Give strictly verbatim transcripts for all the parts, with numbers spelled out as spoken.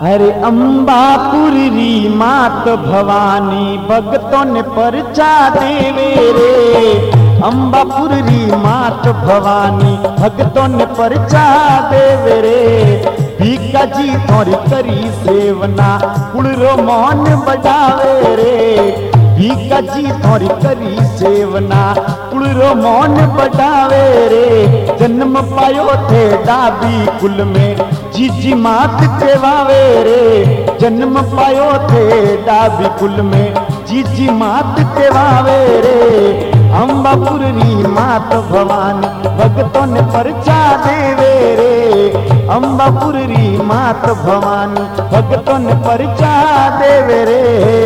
अरे अंबापुर री मात भवानी भगतों ने परचा देवे रे। अंबापुर री मात भवानी भगतों ने परचा देवे रे। भीका जी थोड़ी करी सेवना कुड़रो मौन बढ़ावे रे। भीका जी थोड़ी करी सेवना कुड़रो मौन बढ़ावे रे। जन्म पायो थे डाबी कुल में जीजी मात केवावे रे। जन्म पायो थे डाबी कुल में जीजी मात केवावे रे। अंबापुर री मात भवानी भगतों ने परचा देवे रे। अंबापुर री मात भवानी भगतों ने परचा देवे रे।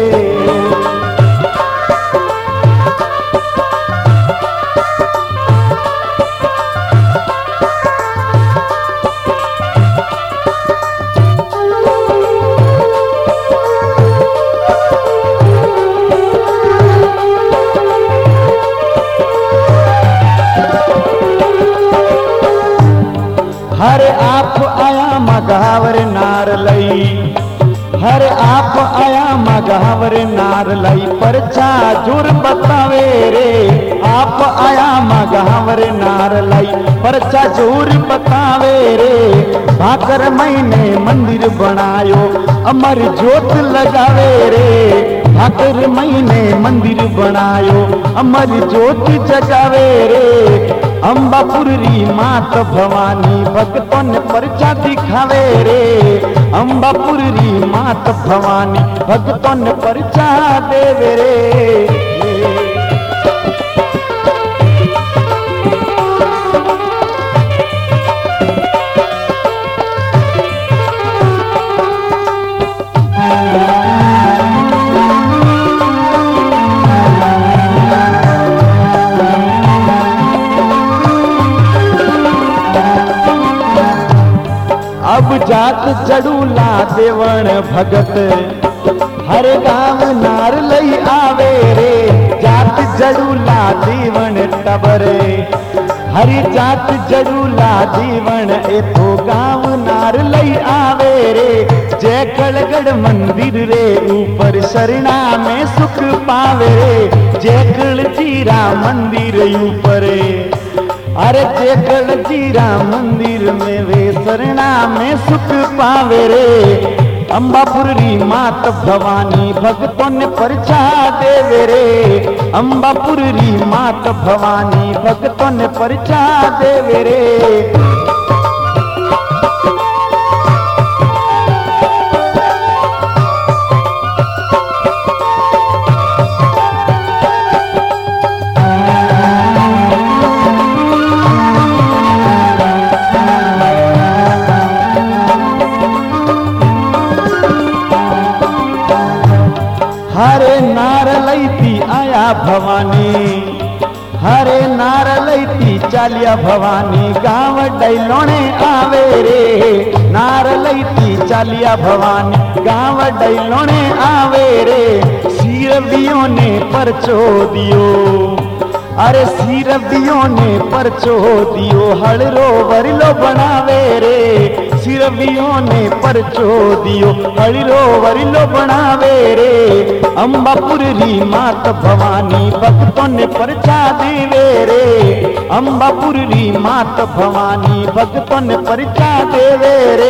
हरे आप आया मगावर नार लई। हरे आप आया मगावर नार लई परचा जोर बतावे रे। आप आया मगावर नार लई परचा जोर बतावे रे। भाकर महीने मंदिर बनायो अमर जोत लगावे रे। भाकर महीने मंदिर बनायो अमर ज्योत जगावे रे। अंबापुर री मात भवानी भगतों ने परचा दिखावे रे। अंबापुर री मात भवानी भगतों ने परचा देवे रे। अब जात जड़ूला देवण भगत हर गांव नार लई आवे रे। जात जड़ूला देवण टबरे हरी जात जड़ूला देवण एथो गांव नार लई आवे रे। जय कलगढ़ मंदिर रे ऊपर शरणा में सुख पावे रे। जय कल जीरा मंदिर ऊपर अरे जेकल जीरा मंदिर में वे शरणा में सुख पावे रे। अंबापुर री मात भवानी भगतों ने परचा देवे रे। अंबापुर री मात भवानी भगतों ने परचा देवे रे। हरे नार लईती आया भवानी हरे नार लईती चालिया भवानी गांव डैलोणे आवे रे। नार लईती चालिया भवानी गांव डैलोणे आवे रे। सीरवियों ने परचो दियो अरे सीरवियों ने परचो दियो हड़रो वरलो बनावे रे। सिरवियों ने परचो दियो हड़रो वरलो बनावे रे। अंबापुर री मात भवानी भक्तों ने परचा देवे रे। अंबापुर री मात भवानी भक्तों ने परचा देवे रे।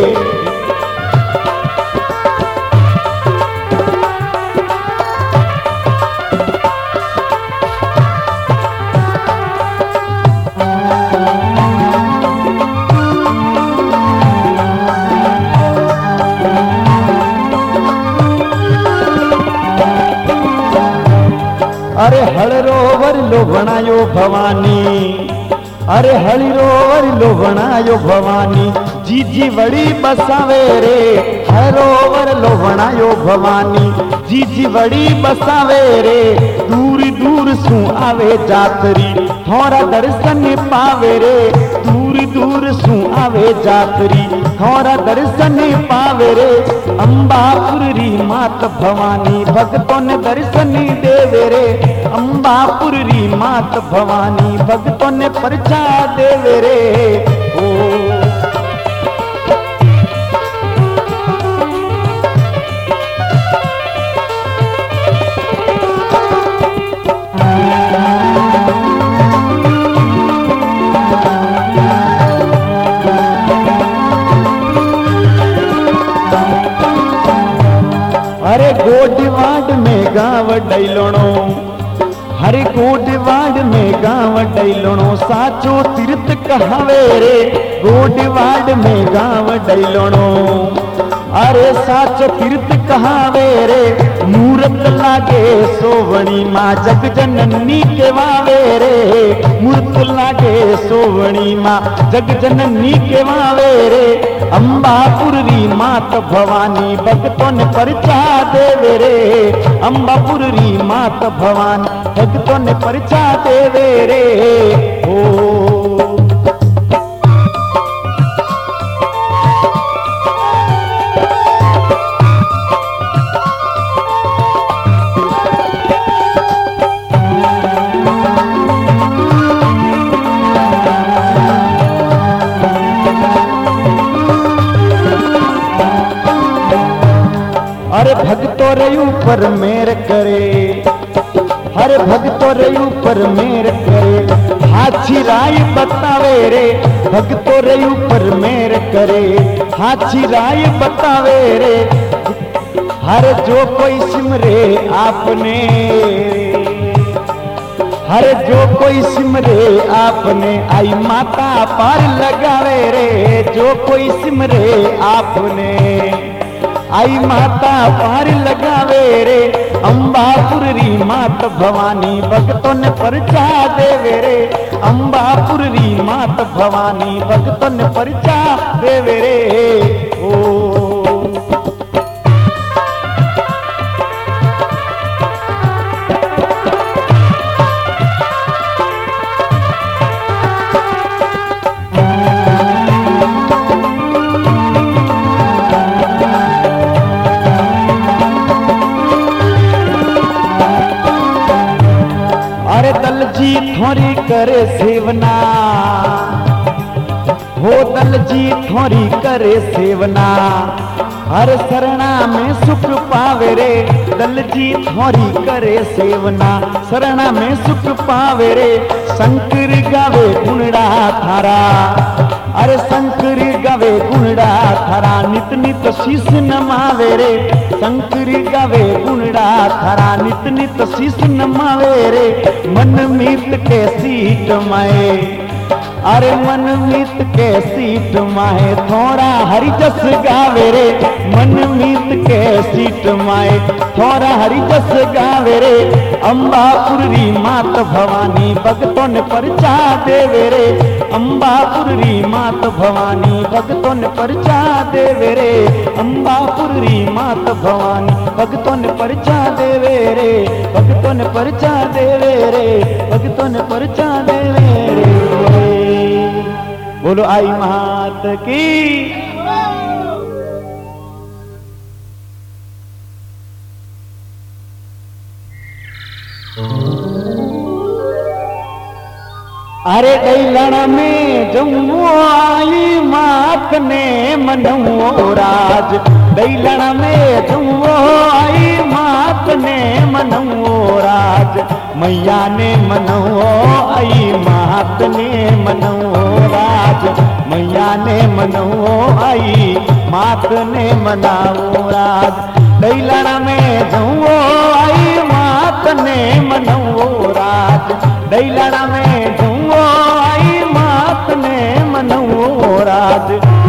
अरे हड़रो वरलो बनायो भवानी अरे हड़रो वरलो बनायो भवानी जीजी वड़ी बसावे रे। हरो वरलो बनायो भवानी जीजी वड़ी बसावे रे। दूर दूर सु आवे जातरी थोड़ा दर्शन पावे रे। दूर दूर सु आवे जातरी थोड़ा दर्शन पावे रे। अंबापुर री मात भवानी भगतों ने दर्शन देवे रे। अंबापुर री मात भवानी भगतों ने परचा देवे रे। ओ डैलणो हरे गोडवाड़ में गाँव डैलणो साचो तीर्थ कहावे रे गोडवाड़ में गाँव डैलणो अरे साचो तीर्थ कहावे रे मूरत लागे सोवणी माँ जग जननी के वावे रे मूर्त लागे सोवणी माँ जग जननी के वावे रे अंबापुर री मात भवानी भक्तों ने परिचा देवे रे अंबापुर री मात भवानी भक्तों ने परिचा देवे रे ओ हरे भक्तों रे ऊपर मेर करे हरे भक्तों रे ऊपर मेर करे हाथी राय बतावे रे भक्तों रे ऊपर मेर करे हाथी राय बतावे रे हर जो कोई सिमरे आपने हर जो कोई सिमरे आपने आई माता पार लगावे रे जो कोई सिमरे आपने आई माता पार लगावे रे अंबापुर री मात भवानी भक्तों ने परिचा देवे रे अंबापुर री मात भवानी भक्तों ने परिचा देवे रे ओ दल जी थोड़ी करे सेवना हो दल जी थोड़ी करे सेवना हर शरणा में सुख पावे रे दल जी थोड़ी करे सेवना शरणा में सुख पावे रे शंकर गावे गुणड़ा थारा अरे शंकर गावे गुणड़ा थारा नित नित शीश नमावे रे शंकर गावे गुणड़ा थारा नित नित शीश नमावे रे मन मीत के सीट माए अरे मन मीत के सीट माए थोड़ा हरि जस गावे रे मन मीत के सीट माए थोड़ा हरि जस गावे रे अंबापुर री मात भवानी भक्तों ने परिचा देवे रे अंबापुर री मात भवानी भक्तों ने परिचा देवे रे अंबापुर री मात भवानी भक्तों ने परिचा देवे रे भक्तों ने परिचा देवे रे भक्तों ने परिचा देवे रे बोलो आई मात की। अरे दैलण में जमो आई मात ने मनवो राज दैलण में जमो आई मात ने मनवो राज मैया ने मनवो आई मात ने मनवो राज मैया ने मनवो आई मात ने मनावो राज दैलण में जमो आई मात ने मनवो राज दैलण में जमो आई मात ने मनवो राज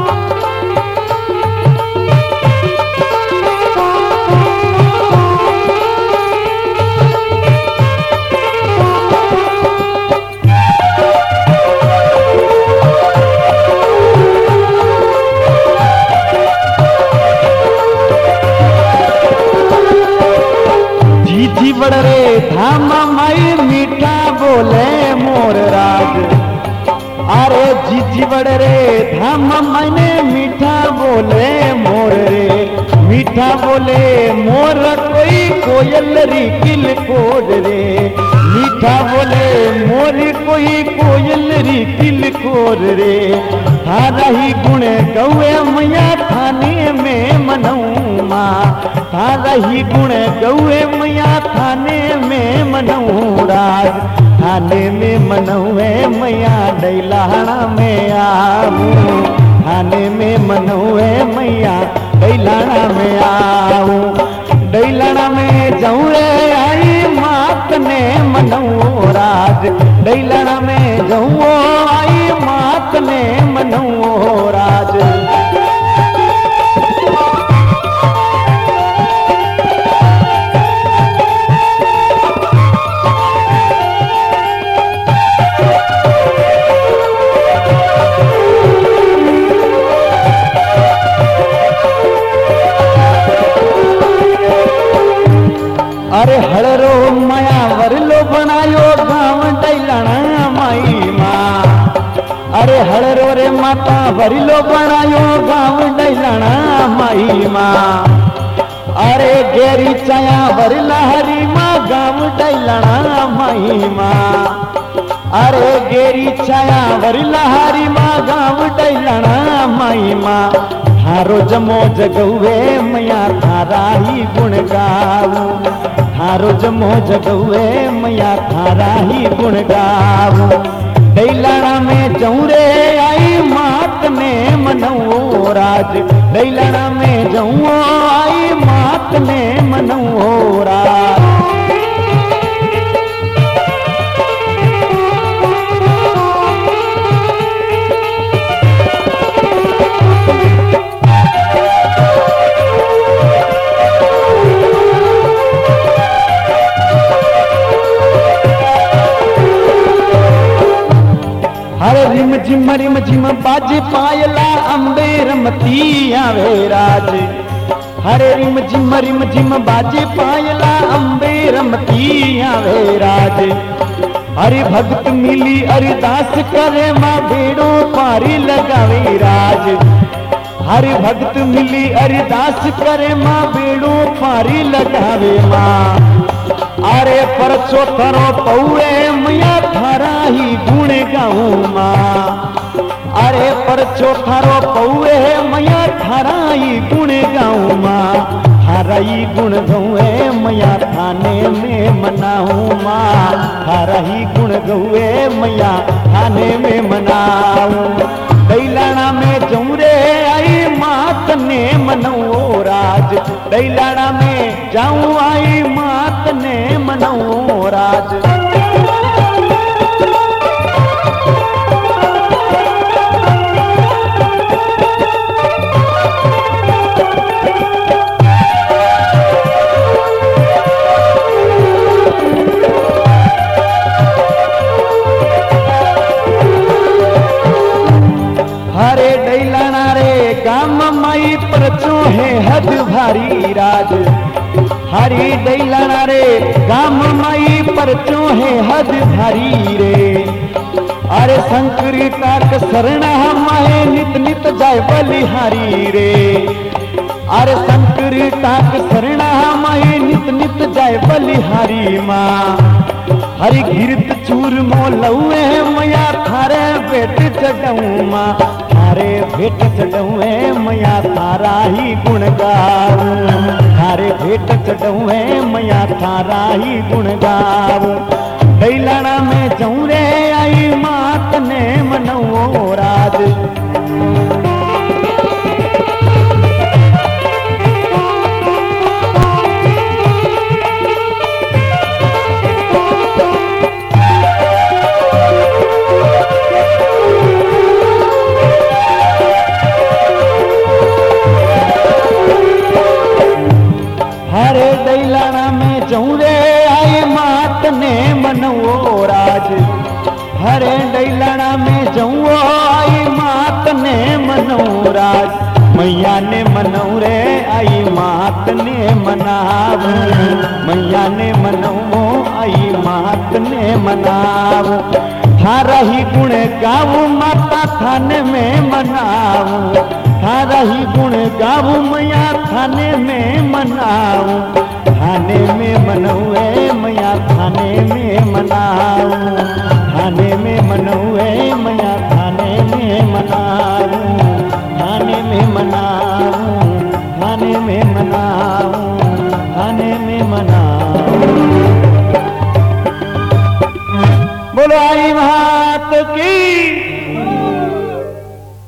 जी बड़ रे धाम माई मीठा बोले मोर राज अरे जी जी बड़ रे धाम मैंने मीठा बोले मोर रे मीठा बोले मोर कोई कोयल री किल कोड रे मीठा बोले मोर कोई कोयल री किल कोर रे थारा ही गुण गौए मैया थाने में मनऊ माँ थारा ही गुण गौए मैया थाने में मनऊ राज थाने में मनऊए मैया दैलाना में आऊं थाने में मनऊए मैया दैलाना में आऊं दैलाना में जाऊं रे आई ने मनऊ राज, दैलण में जऊं आई मात ने मनऊ राज। अरे हड़रो माया वरलो बनायो गाँव दैलणा माई माँ, अरे हड़रो रे माता वरलो बनायो गाँव दैलणा माई माँ। अरे गेरी चाया वरला हरी माँ गाँव दैलणा माई माँ, अरे गेरी छाया वरला हरी माँ गाँव दैलणा माई माँ। थारो जमो जगवे मैया थारा ही गुण गाऊं, थारो जमो जगवे मैया थारा ही गुण गाऊं। दैलणा में जऊं रे आई मात ने मनऊ राज, दैलणा में जऊं आई मात ने मनऊ राज। हरे रिम झिम रिम झिम बाजे पायला अम्बे रमती आवे राज, हरे रिम झिम रिम झिम बाजे पायला अम्बे रमती आवे राज। हरि भक्त मिली अरिदास करे माँ बेड़ो पारी लगावे राज, हरि भक्त मिली अरिदास करे माँ बेड़ो पारी लगावे माँ। अरे परचो थरो पौए मैया थारा ही गुण गाऊं माँ, अरे परचो थारो पौए मैया थारा ही गुण गाऊं माँ। थारा ही गुण गौए मैया थाने में मनाऊं माँ, थारा ही गुण गौए मैया थाने में मनाऊं। दैलणा में जऊं रे आई मात ने मनऊ राज, दैलणा में जाऊं आई मात ने मनऊ राज। हरे दैलणा रे गाम माई परचो है हद भारी राज, हरी दैलणा रे गाम माई परचो है हद भारी रे। अरे शंकरी ताक शरणा माहे नित नित जाय बलिहारी रे, अरे शंकरी ताक शरणा माहे नित नित जाय बलिहारी माँ। हरि गिरत चूर मोलौए मैया थारे भेट चढ़ऊं माँ, थारे भेट चढ़ऊए मैया थारा ही गुण गाऊं, थारे भेट चढ़ऊए मैया थारा ही गुण गाऊं। दैलणा में जऊं रे आई मात ने मनऊ राज, हरे दैलणा में जऊं रे आई मात ने मनऊ राज, हरे दैलणा में जऊं आई मात ने मनऊ राज। मैया ने मनऊ रे आई मात ने मनाव, मैया ने मनऊ आई मात ने मनाव। थारा ही गुण गाऊं माता थाने में मनाऊं, थारा ही गुण गाऊं मैया थाने में मनाऊं। थाने में मनऊए मैया थाने में मनाऊं, थाने में मनऊए मैया थाने में मनाऊं, थाने में मनाऊं, थाने में मनाऊं, थाने में मनाऊं। बोलो आई मात की।